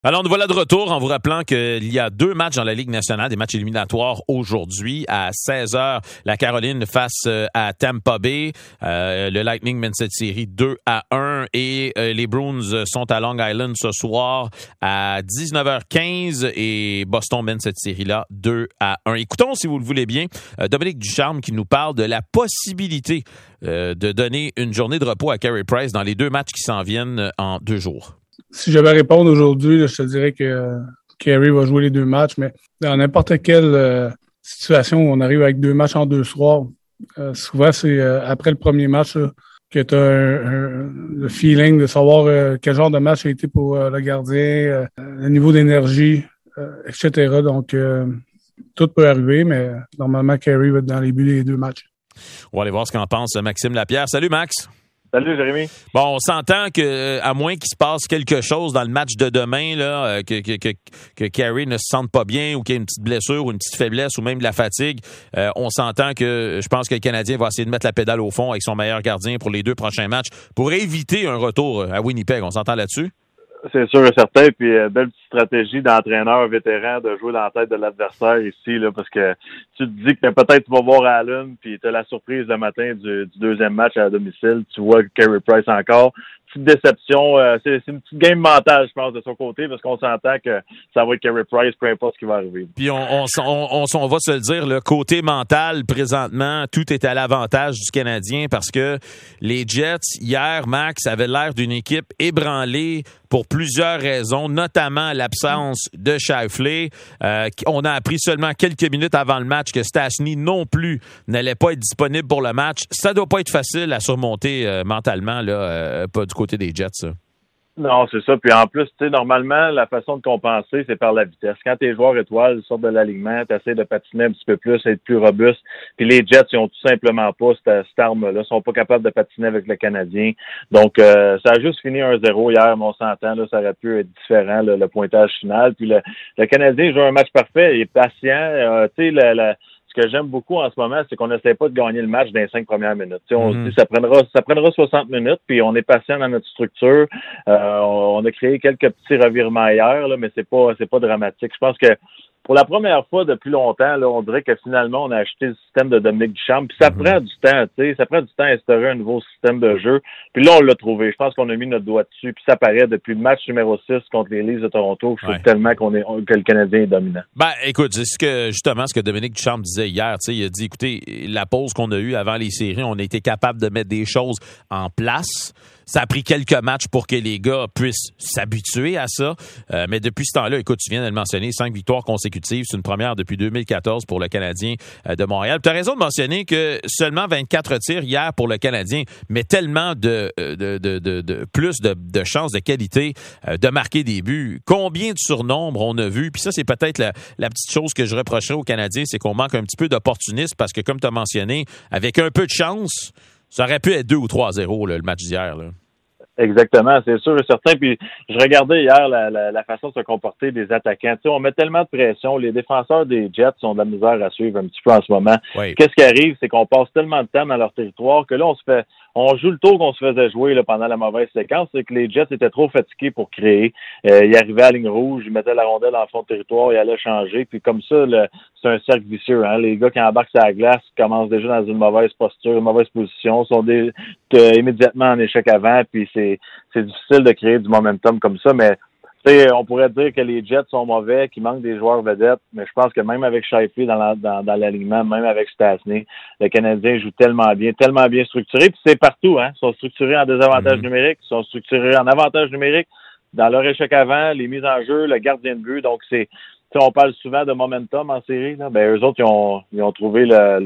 Alors, nous voilà de retour en vous rappelant qu'il y a 2 matchs dans la Ligue nationale, des matchs éliminatoires aujourd'hui à 16h. La Caroline face à Tampa Bay. Le Lightning mène cette série 2-1 et les Bruins sont à Long Island ce soir à 19h15 et Boston mène cette série-là 2-1. Écoutons, si vous le voulez bien, Dominique Ducharme qui nous parle de la possibilité de donner une journée de repos à Carey Price dans les 2 matchs qui s'en viennent en 2 jours. Si je vais répondre aujourd'hui, là, je te dirais que Carey va jouer les 2 matchs, mais dans n'importe quelle situation où on arrive avec 2 matchs en 2 soirs, souvent c'est après le premier match là, que tu as le feeling de savoir quel genre de match a été pour le gardien, le niveau d'énergie, etc. Donc, tout peut arriver, mais normalement, Carey va être dans les buts des 2 matchs. On va aller voir ce qu'en pense Maxime Lapierre. Salut Max! Salut Jérémy. Bon, on s'entend que à moins qu'il se passe quelque chose dans le match de demain, là, que Carey ne se sente pas bien ou qu'il y ait une petite blessure ou une petite faiblesse ou même de la fatigue, on s'entend que je pense que le Canadien va essayer de mettre la pédale au fond avec son meilleur gardien pour les 2 prochains matchs pour éviter un retour à Winnipeg. On s'entend là-dessus? C'est sûr et certain. Puis, belle petite stratégie d'entraîneur vétéran de jouer dans la tête de l'adversaire ici, là, parce que tu te dis que peut-être tu vas voir Allen, puis tu as la surprise le matin du 2e match à domicile. Tu vois Carey Price encore. Petite déception. C'est une petite game mentale, je pense, de son côté, parce qu'on s'entend que ça va être Carey Price, peu importe ce qui va arriver. Puis on va se le dire, le côté mental, présentement, tout est à l'avantage du Canadien parce que les Jets, hier, Max, avaient l'air d'une équipe ébranlée pour plusieurs raisons, notamment l'absence de Scheifele. On a appris seulement quelques minutes avant le match que Stastny non plus n'allait pas être disponible pour le match. Ça doit pas être facile à surmonter mentalement, là, pas du côté des Jets, ça. Non, c'est ça. Puis en plus, tu sais, normalement, la façon de compenser, c'est par la vitesse. Quand tes joueurs étoiles sortent de l'alignement, tu essaies de patiner un petit peu plus, être plus robuste. Puis les Jets, ils ont tout simplement pas cette arme-là. Ils sont pas capables de patiner avec le Canadien. Donc, ça a juste fini 1-0 hier, mais on s'entend, là, ça aurait pu être différent, là, le pointage final. Puis le Canadien joue un match parfait, il est patient. Tu sais, ce que j'aime beaucoup en ce moment, c'est qu'on n'essaie pas de gagner le match dans les 5 premières minutes. On se dit ça prendra 60 minutes, puis on est patient dans notre structure. On a créé quelques petits revirements hier, là, mais c'est pas dramatique. Je pense que pour la première fois depuis longtemps, là, on dirait que finalement, on a acheté le système de Dominique Ducharme. Puis ça prend du temps, tu sais. Ça prend du temps à instaurer un nouveau système de jeu. Puis là, on l'a trouvé. Je pense qu'on a mis notre doigt dessus. Puis ça paraît depuis le match numéro 6 contre les Leafs de Toronto. Je trouve tellement que le Canadien est dominant. Ben, écoute, c'est ce que Dominique Ducharme disait hier. Tu sais, il a dit, écoutez, la pause qu'on a eue avant les séries, on a été capable de mettre des choses en place. Ça a pris quelques matchs pour que les gars puissent s'habituer à ça. Mais depuis ce temps-là, écoute, tu viens de le mentionner, 5 victoires consécutives. C'est une première depuis 2014 pour le Canadien de Montréal. Tu as raison de mentionner que seulement 24 tirs hier pour le Canadien, mais tellement de plus de chances de qualité de marquer des buts. Combien de surnombres on a vu? Puis ça, c'est peut-être la petite chose que je reprocherais aux Canadiens, c'est qu'on manque un petit peu d'opportunisme parce que, comme tu as mentionné, avec un peu de chance, ça aurait pu être 2 ou 3-0 là, le match d'hier, là. Exactement, c'est sûr et certain. Puis je regardais hier la façon de se comporter des attaquants. Tu sais, on met tellement de pression. Les défenseurs des Jets ont de la misère à suivre un petit peu en ce moment. Oui. Qu'est-ce qui arrive, c'est qu'on passe tellement de temps dans leur territoire que là, on joue le tour qu'on se faisait jouer là, pendant la mauvaise séquence, c'est que les Jets étaient trop fatigués pour créer. Ils arrivaient à la ligne rouge, ils mettaient la rondelle en fond de territoire, ils allaient changer. Puis comme ça, c'est un cercle vicieux. Hein? Les gars qui embarquent sur la glace commencent déjà dans une mauvaise posture, une mauvaise position, sont immédiatement en échec avant, puis c'est difficile de créer du momentum comme ça, mais on pourrait dire que les Jets sont mauvais, qu'il manque des joueurs vedettes, mais je pense que même avec Scheifele dans l'alignement, même avec Stastny, le Canadien joue tellement bien structuré, puis c'est partout, hein. Ils sont structurés en désavantage numérique, ils sont structurés en avantage numérique, dans leur échec avant, les mises en jeu, le gardien de but, donc on parle souvent de momentum en série, là. Ben, eux autres, ils ont trouvé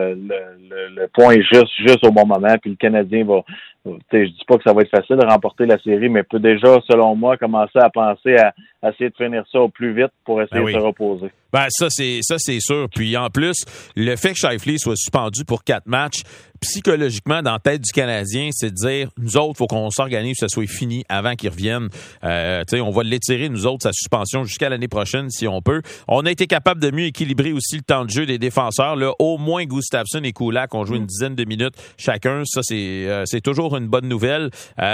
le point juste au bon moment, puis le Canadien je dis pas que ça va être facile de remporter la série, mais peut déjà, selon moi, commencer à penser à essayer de finir ça au plus vite pour essayer de se reposer. Ben, ça, c'est sûr. Puis, en plus, le fait que Scheifele soit suspendu pour 4 matchs psychologiquement, dans la tête du Canadien, c'est de dire, nous autres, faut qu'on s'organise, que ça soit fini avant qu'ils reviennent. On va l'étirer, nous autres, sa suspension jusqu'à l'année prochaine, si on peut. On a été capable de mieux équilibrer aussi le temps de jeu des défenseurs. Là, au moins, Gustafsson et Kulak ont joué une dizaine de minutes chacun. Ça, c'est toujours une bonne nouvelle.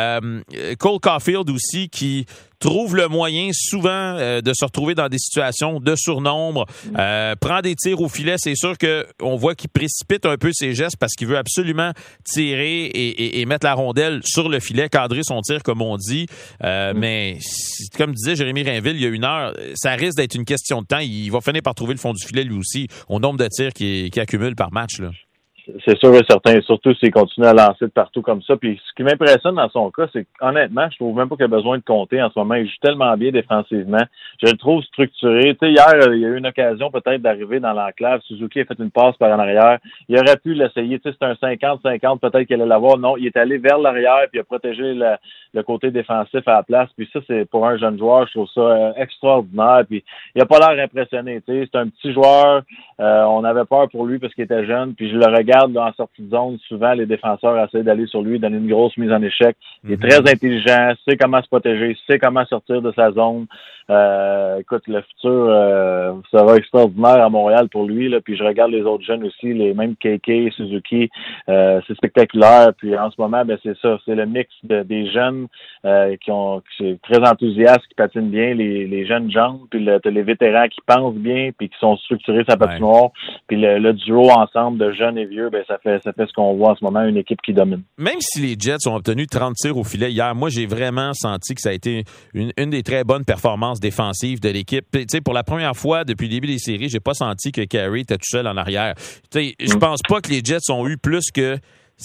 Cole Caulfield aussi, qui trouve le moyen souvent de se retrouver dans des situations de surnombre, prend des tirs au filet. C'est sûr qu'on voit qu'il précipite un peu ses gestes parce qu'il veut absolument tirer et mettre la rondelle sur le filet, cadrer son tir, comme on dit. Mais comme disait Jérémy Rainville il y a une heure, ça risque d'être une question de temps. Il va finir par trouver le fond du filet lui aussi au nombre de tirs qu'il accumule par match, là. C'est sûr et certain, surtout s'il continue à lancer de partout comme ça. Puis ce qui m'impressionne dans son cas, c'est qu'honnêtement, je trouve même pas qu'il a besoin de compter en ce moment. Il joue tellement bien défensivement. Je le trouve structuré. Tu sais, hier, il y a eu une occasion peut-être d'arriver dans l'enclave. Suzuki a fait une passe par en arrière. Il aurait pu l'essayer. Tu sais, c'est un 50-50, peut-être qu'il allait l'avoir. Non, il est allé vers l'arrière puis il a protégé le côté défensif à la place. Puis ça, c'est pour un jeune joueur, je trouve ça extraordinaire. Puis il a pas l'air impressionné. Tu sais, c'est un petit joueur. On avait peur pour lui parce qu'il était jeune. Puis je le regarde là, en sortie de zone, souvent les défenseurs essaient d'aller sur lui, donner une grosse mise en échec. Il est très intelligent, sait comment se protéger, sait comment sortir de sa zone. Écoute, le futur, ça va extraordinaire à Montréal pour lui. Là. Puis je regarde les autres jeunes aussi, les mêmes KK, Suzuki, c'est spectaculaire. Puis en ce moment, ben c'est ça, c'est le mix des jeunes qui sont très enthousiastes, qui patinent bien, les jeunes jambes, puis les vétérans qui pensent bien, puis qui sont structurés sa patinoire. Puis le duo ensemble de jeunes et vieux, ben ça fait ce qu'on voit en ce moment, une équipe qui domine. Même si les Jets ont obtenu 30 tirs au filet hier, moi j'ai vraiment senti que ça a été une des très bonnes performances défensives de l'équipe. Tu sais, pour la première fois depuis le début des séries, j'ai pas senti que Carey était tout seul en arrière. Tu sais, je pense pas que les Jets ont eu plus que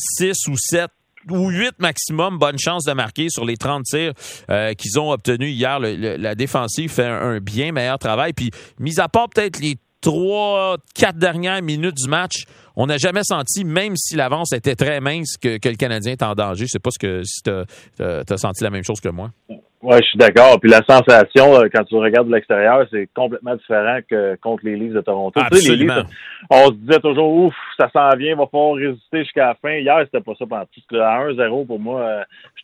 6 ou 7 ou 8 maximum bonnes chances de marquer sur les 30 tirs qu'ils ont obtenus hier. La défensive fait un bien meilleur travail. Puis, mis à part peut-être les 3-4 dernières minutes du match, on n'a jamais senti, même si l'avance était très mince, que le Canadien est en danger. Je sais pas si t'as senti la même chose que moi. Oui, je suis d'accord. Puis la sensation, quand tu regardes de l'extérieur, c'est complètement différent que contre les Leafs de Toronto. Absolument. Tu sais, les Leafs, on se disait toujours, ouf, ça s'en vient, va falloir résister jusqu'à la fin. Hier, c'était pas ça pendant tout. À 1-0, pour moi,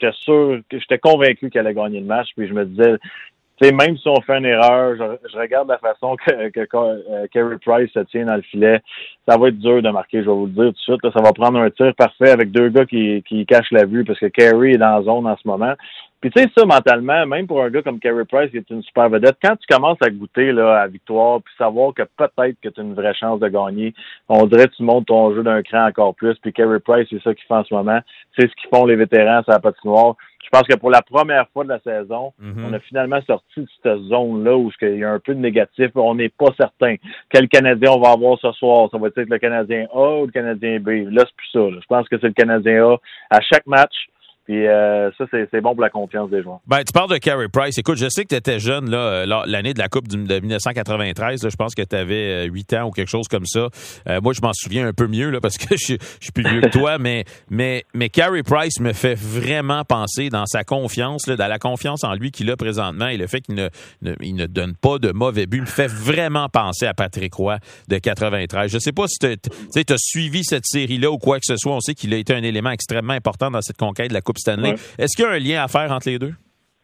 j'étais convaincu qu'elle allait gagner le match. Puis je me disais, tu sais, même si on fait une erreur, je regarde la façon que Carey Price se tient dans le filet. Ça va être dur de marquer, je vais vous le dire tout de suite. Là, ça va prendre un tir parfait avec deux gars qui cachent la vue parce que Carey est dans la zone en ce moment. Puis tu sais, ça, mentalement, même pour un gars comme Carey Price qui est une super vedette, quand tu commences à goûter là, à la victoire puis savoir que peut-être que tu as une vraie chance de gagner, on dirait que tu montes ton jeu d'un cran encore plus. Puis Carey Price, c'est ça qu'il fait en ce moment. C'est ce qu'ils font les vétérans sur la patinoire. Je pense que pour la première fois de la saison, on a finalement sorti de cette zone-là où il y a un peu de négatif. On n'est pas certain quel Canadien on va avoir ce soir. Ça va être le Canadien A ou le Canadien B. Là, c'est plus ça. Là. Je pense que c'est le Canadien A à chaque match. Puis ça, c'est bon pour la confiance des joueurs. Ben, tu parles de Carey Price. Écoute, je sais que tu étais jeune là, l'année de la Coupe de 1993. Là, je pense que tu avais 8 ans ou quelque chose comme ça. Moi, je m'en souviens un peu mieux là, parce que je suis plus vieux que toi. Mais Carey Price me fait vraiment penser dans sa confiance, là, dans la confiance en lui qu'il a présentement et le fait qu'il ne donne pas de mauvais buts. Me fait vraiment penser à Patrick Roy de 93. Je sais pas si tu as suivi cette série-là ou quoi que ce soit. On sait qu'il a été un élément extrêmement important dans cette conquête de la Coupe Stanley. Ouais. Est-ce qu'il y a un lien à faire entre les deux?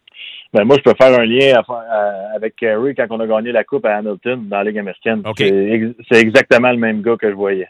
Ben moi, je peux faire un lien avec Carey quand on a gagné la Coupe à Hamilton dans la Ligue américaine. Okay. C'est exactement le même gars que je voyais.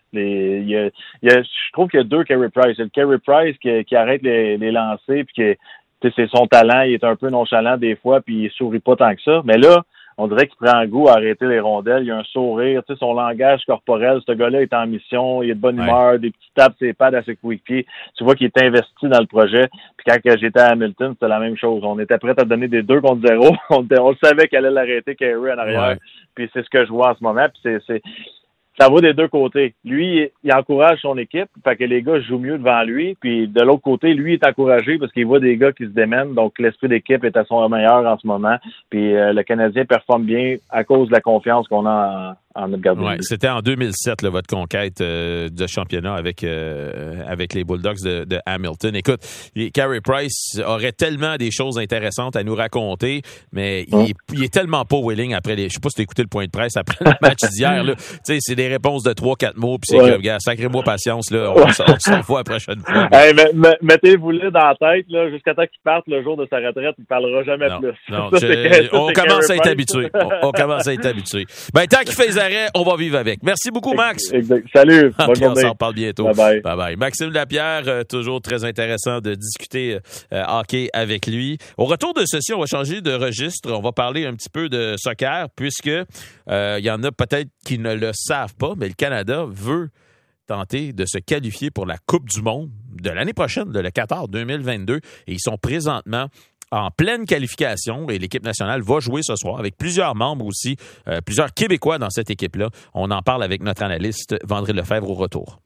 Je trouve qu'il y a deux Carey Price. Il y a le Carey Price qui arrête les lancers, puis c'est son talent. Il est un peu nonchalant des fois, puis il sourit pas tant que ça. Mais là, on dirait qu'il prend goût à arrêter les rondelles. Il a un sourire, tu sais, son langage corporel. Ce gars-là est en mission, il est de bonne humeur, des petits tapes ses pads à ses coéquipiers. Tu vois qu'il est investi dans le projet. Puis quand j'étais à Hamilton, c'était la même chose. On était prêt à donner des 2 contre 0. On savait qu'elle allait l'arrêter, Carey en arrière. Ouais. Puis c'est ce que je vois en ce moment. Puis ça va des deux côtés. Lui, il encourage son équipe, fait que les gars jouent mieux devant lui. Puis de l'autre côté, lui est encouragé parce qu'il voit des gars qui se démènent. Donc l'esprit d'équipe est à son meilleur en ce moment. Puis le Canadien performe bien à cause de la confiance qu'on a en notre gardien. Ouais, c'était en 2007, là, votre conquête de championnat avec les Bulldogs de Hamilton. Écoute, Carey Price aurait tellement des choses intéressantes à nous raconter, mais il est tellement pas willing après je sais pas si t'as écouté le point de presse après le match d'hier, là. Tu sais, c'est des réponses de 3-4 mots, puis c'est que, gars, sacrez-moi patience, là. On se revoit la prochaine fois. Hey, mettez-vous-le dans la tête, là, jusqu'à temps qu'il parte le jour de sa retraite, il parlera jamais plus. Non, on commence à être habitué. On commence à être habitué. Ben, tant qu'il fait les arrêts, on va vivre avec. Merci beaucoup, Max. Exact. Salut. Bonne journée. On s'en reparle bientôt. Bye-bye. Bye-bye. Maxime Lapierre, toujours très intéressant de discuter hockey avec lui. Au retour de ceci, on va changer de registre. On va parler un petit peu de soccer, puisque il y en a peut-être qui ne le savent pas, mais le Canada veut tenter de se qualifier pour la Coupe du monde de l'année prochaine, le Qatar 2022. Et ils sont présentement en pleine qualification et l'équipe nationale va jouer ce soir avec plusieurs membres aussi, plusieurs Québécois dans cette équipe-là. On en parle avec notre analyste Vandré Lefebvre au retour.